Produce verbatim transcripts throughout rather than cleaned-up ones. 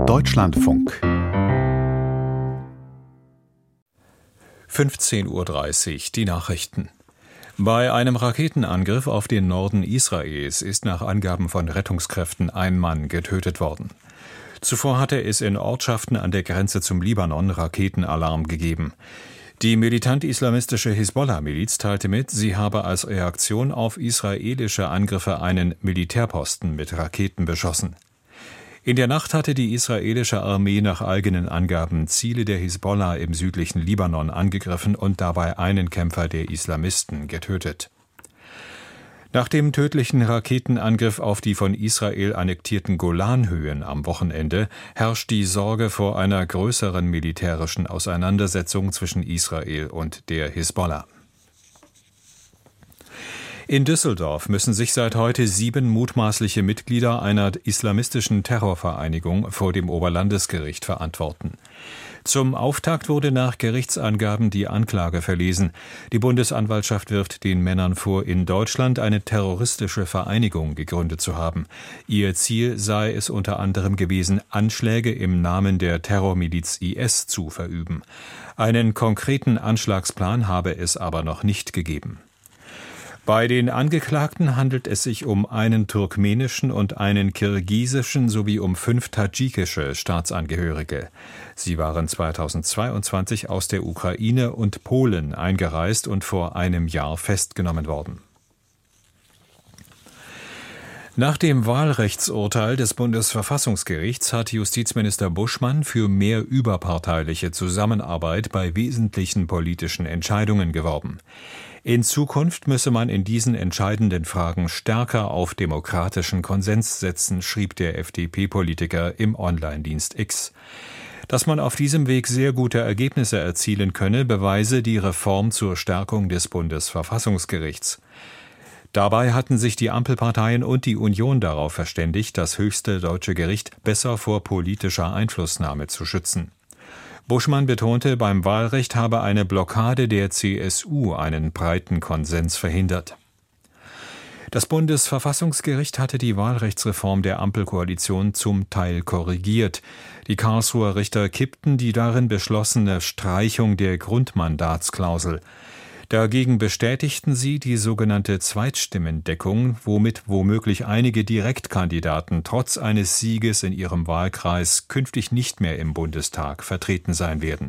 Deutschlandfunk fünfzehn Uhr dreißig, die Nachrichten. Bei einem Raketenangriff auf den Norden Israels ist nach Angaben von Rettungskräften ein Mann getötet worden. Zuvor hatte es in Ortschaften an der Grenze zum Libanon Raketenalarm gegeben. Die militant-islamistische Hisbollah-Miliz teilte mit, sie habe als Reaktion auf israelische Angriffe einen Militärposten mit Raketen beschossen. In der Nacht hatte die israelische Armee nach eigenen Angaben Ziele der Hisbollah im südlichen Libanon angegriffen und dabei einen Kämpfer der Islamisten getötet. Nach dem tödlichen Raketenangriff auf die von Israel annektierten Golanhöhen am Wochenende herrscht die Sorge vor einer größeren militärischen Auseinandersetzung zwischen Israel und der Hisbollah. In Düsseldorf müssen sich seit heute sieben mutmaßliche Mitglieder einer islamistischen Terrorvereinigung vor dem Oberlandesgericht verantworten. Zum Auftakt wurde nach Gerichtsangaben die Anklage verlesen. Die Bundesanwaltschaft wirft den Männern vor, in Deutschland eine terroristische Vereinigung gegründet zu haben. Ihr Ziel sei es unter anderem gewesen, Anschläge im Namen der Terrormiliz I S zu verüben. Einen konkreten Anschlagsplan habe es aber noch nicht gegeben. Bei den Angeklagten handelt es sich um einen turkmenischen und einen kirgisischen sowie um fünf tadschikische Staatsangehörige. Sie waren zweitausendzweiundzwanzig aus der Ukraine und Polen eingereist und vor einem Jahr festgenommen worden. Nach dem Wahlrechtsurteil des Bundesverfassungsgerichts hat Justizminister Buschmann für mehr überparteiliche Zusammenarbeit bei wesentlichen politischen Entscheidungen geworben. In Zukunft müsse man in diesen entscheidenden Fragen stärker auf demokratischen Konsens setzen, schrieb der F D P-Politiker im Online-Dienst X. Dass man auf diesem Weg sehr gute Ergebnisse erzielen könne, beweise die Reform zur Stärkung des Bundesverfassungsgerichts. Dabei hatten sich die Ampelparteien und die Union darauf verständigt, das höchste deutsche Gericht besser vor politischer Einflussnahme zu schützen. Buschmann betonte, beim Wahlrecht habe eine Blockade der C S U einen breiten Konsens verhindert. Das Bundesverfassungsgericht hatte die Wahlrechtsreform der Ampelkoalition zum Teil korrigiert. Die Karlsruher Richter kippten die darin beschlossene Streichung der Grundmandatsklausel. Dagegen bestätigten sie die sogenannte Zweitstimmendeckung, womit womöglich einige Direktkandidaten trotz eines Sieges in ihrem Wahlkreis künftig nicht mehr im Bundestag vertreten sein werden.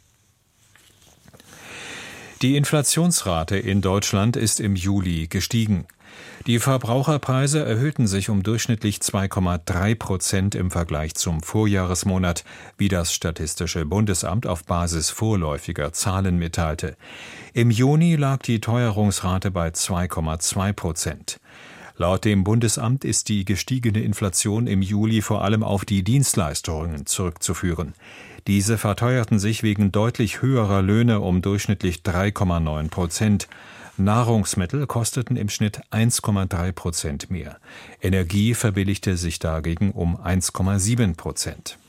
Die Inflationsrate in Deutschland ist im Juli gestiegen. Die Verbraucherpreise erhöhten sich um durchschnittlich zwei Komma drei Prozent im Vergleich zum Vorjahresmonat, wie das Statistische Bundesamt auf Basis vorläufiger Zahlen mitteilte. Im Juni lag die Teuerungsrate bei zwei Komma zwei Prozent. Laut dem Bundesamt ist die gestiegene Inflation im Juli vor allem auf die Dienstleistungen zurückzuführen. Diese verteuerten sich wegen deutlich höherer Löhne um durchschnittlich drei Komma neun Prozent. Nahrungsmittel kosteten im Schnitt eins Komma drei Prozent mehr. Energie verbilligte sich dagegen um eins Komma sieben Prozent.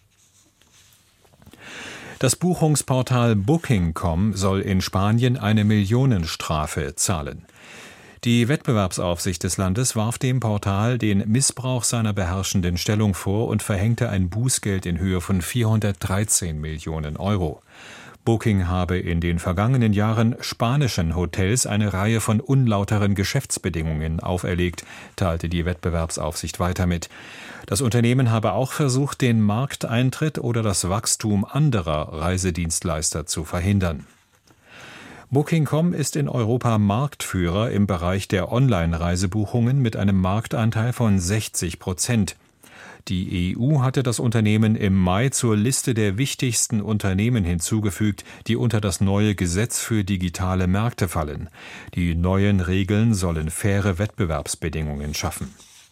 Das Buchungsportal Booking Punkt com soll in Spanien eine Millionenstrafe zahlen. Die Wettbewerbsaufsicht des Landes warf dem Portal den Missbrauch seiner beherrschenden Stellung vor und verhängte ein Bußgeld in Höhe von vierhundertdreizehn Millionen Euro. Booking habe in den vergangenen Jahren spanischen Hotels eine Reihe von unlauteren Geschäftsbedingungen auferlegt, teilte die Wettbewerbsaufsicht weiter mit. Das Unternehmen habe auch versucht, den Markteintritt oder das Wachstum anderer Reisedienstleister zu verhindern. Booking Punkt com ist in Europa Marktführer im Bereich der Online-Reisebuchungen mit einem Marktanteil von sechzig Prozent. Die E U hatte das Unternehmen im Mai zur Liste der wichtigsten Unternehmen hinzugefügt, die unter das neue Gesetz für digitale Märkte fallen. Die neuen Regeln sollen faire Wettbewerbsbedingungen schaffen.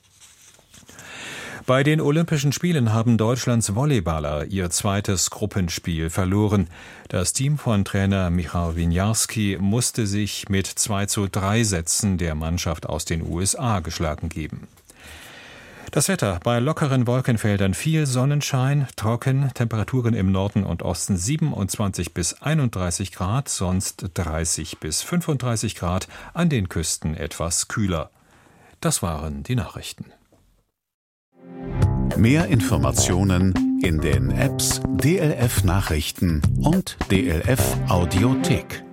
Bei den Olympischen Spielen haben Deutschlands Volleyballer ihr zweites Gruppenspiel verloren. Das Team von Trainer Michał Winiarski musste sich mit zwei zu drei Sätzen der Mannschaft aus den U S A geschlagen geben. Das Wetter: bei lockeren Wolkenfeldern viel Sonnenschein, trocken, Temperaturen im Norden und Osten siebenundzwanzig bis einunddreißig Grad, sonst dreißig bis fünfunddreißig Grad, an den Küsten etwas kühler. Das waren die Nachrichten. Mehr Informationen in den Apps D L F Nachrichten und D L F Audiothek.